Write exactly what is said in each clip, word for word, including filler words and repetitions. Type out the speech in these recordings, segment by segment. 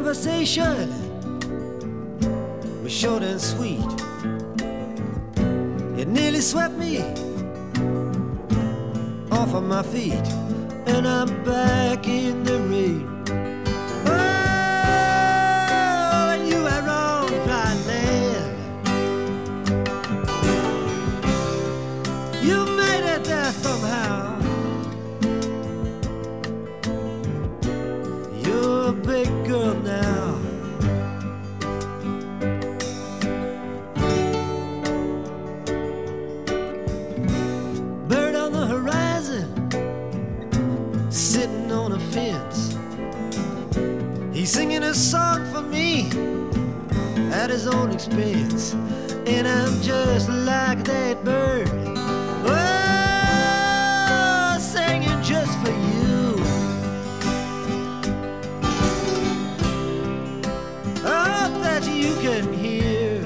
conversation was short and sweet. It nearly swept me off of my feet, and I'm back in the rain. Oh, and you were wrong, dry land. You made it there somehow. You're a big girl now. Bird on the horizon, sitting on a fence. He's singing a song for me at his own expense. And I'm just like that bird, oh, singing just for you. I hope that you can hear,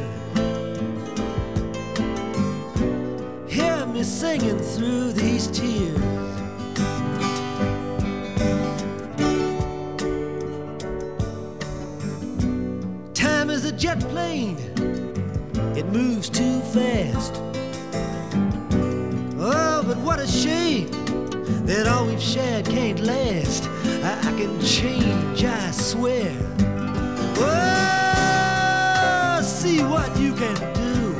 hear me singing through these tears. Time is a jet plane, it moves too fast. Oh, but what a shame that all we've shared can't last. I, I can change, I swear. Oh, see what you can do.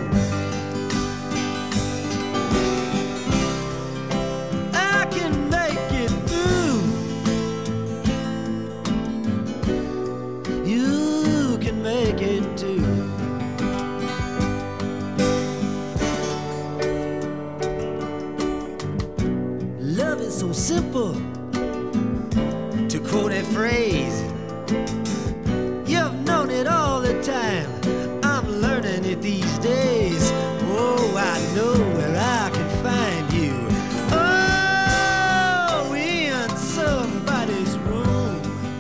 I can make it through. You can make it too. Love is so simple, to quote a phrase. You've known it all the time, I'm learning it these days. Oh, I know where I can find you. Oh, in somebody's room.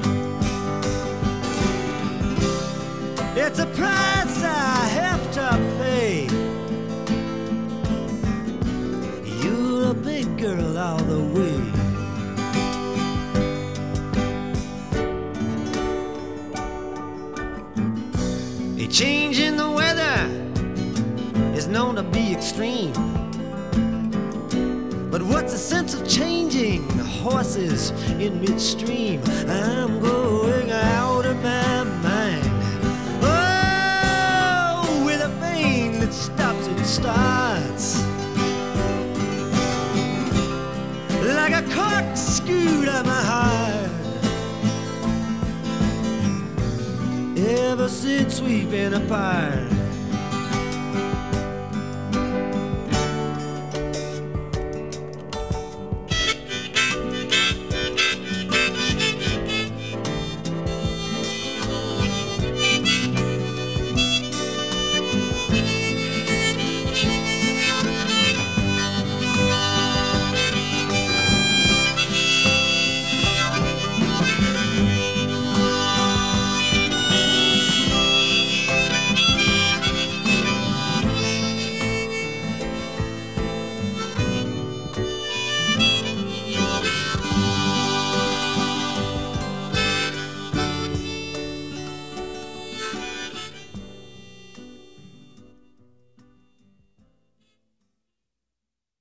It's a price I have to pay. You're a big girl all the way. A change in the weather is known to be extreme. But what's the sense of changing horses in midstream? I'm going out of my mind. Oh, with a vein that stops and starts, like a corkscrew to my heart. Ever since we've been apart,